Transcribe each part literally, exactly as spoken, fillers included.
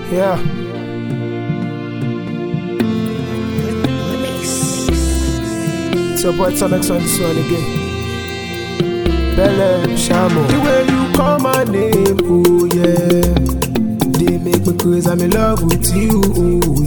Yeah. It's your boy Tom X on this one again. Belle Shamo. The way you call my name, oh yeah. They make me crazy, I'm in love with you, oh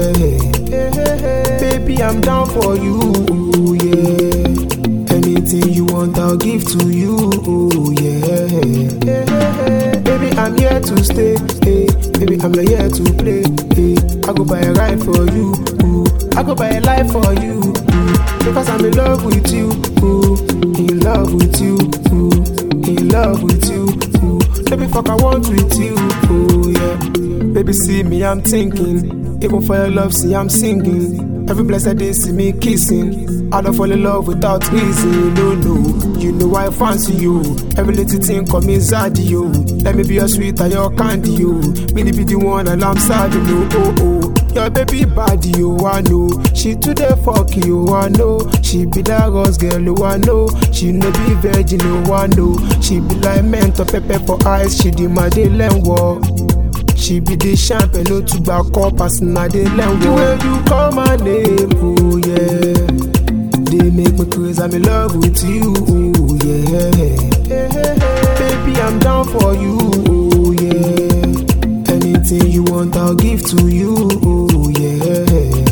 yeah. Baby, I'm down for you, oh yeah. Anything you want, I'll give to you, oh yeah. Baby, I'm here to stay, hey. Baby, I'm not here to play, hey. I go buy a ride for you, ooh. I go buy a life for you, ooh. Because I'm in love with you, ooh. In love with you, ooh. In love with you, ooh. Baby, fuck, I want with you, ooh, yeah. Baby, see me, I'm thinking. Even for your love, see, I'm singing. Every blessed day, see me kissing. I don't fall in love without reason, no, no. You know I fancy you. Every little thing call me Zaddy, yo. Let me be your sweet and your candy, yo. Really be the one and I'm sad, you know, oh, oh. Your baby body, yo, I know. She today fuck you, I know. She be that rose girl, yo, I know. She no be virgin, yo, I know. She be like mentor pepper for eyes. She di my Madeleine walk. She be the champagne, no to back up, passing a day long. The way you call my name, oh yeah. They make me crazy, I'm in love with you, oh yeah. Baby, I'm down for you, oh yeah. Anything you want, I'll give to you, oh yeah.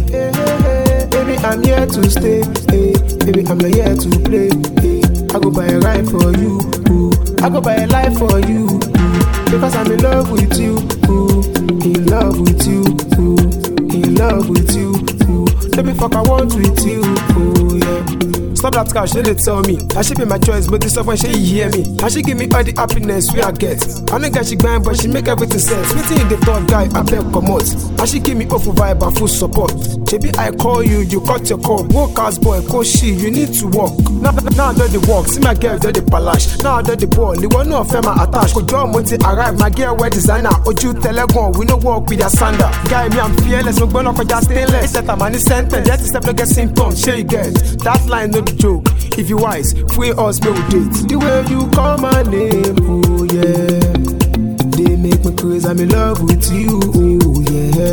Baby, I'm here to stay, hey. Baby, I'm not here to play, hey. I go buy a ride for you, ooh. I go buy a life for you, ooh. Because I'm in love with you, ooh. In love with you, ooh. In love with you, ooh. Let me fuck, I want with you, ooh, yeah. Stop that cash, they tell me. I should be my choice, but this stuff when she hear me. I should give me all the happiness we I get. I don't get she grind, but she make everything sense. Meeting in the third guy, I beg come out. I should give me awful vibe and full support. Maybe I call you, you cut your call. Work as boy, call she, you need to walk. Now, now I do the walk, see my girl do the palash. Now I do the ball, the one no affair my attach. Could draw money arrive, my girl wear designer. Oju telegon, we no walk with your sander. Guy me, I'm fearless, no go no for just stainless. Set a man is sentence, just step to get symptoms. Share you get that line, no joke. If you wise, free us, me with date. The way you call my name, oh yeah. They make me crazy, I'm in love with you, oh yeah.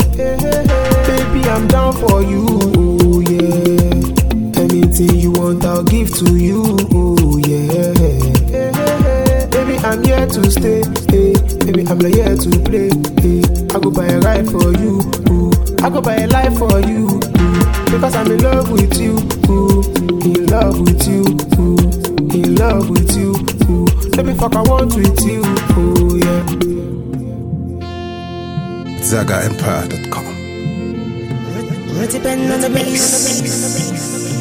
Baby, I'm down for you, oh yeah. Anything you want, I'll give to you, oh yeah. Baby, I'm here to stay, hey. Baby, I'm not here to play, hey. I go buy a ride for you, ooh. I go buy a life for you, ooh. Because I'm in love with you, ooh. In love with you, ooh. In love with you, ooh. Let me fuck, I want with you, ooh, yeah. Zaga Empire dot com. Depend on the mix.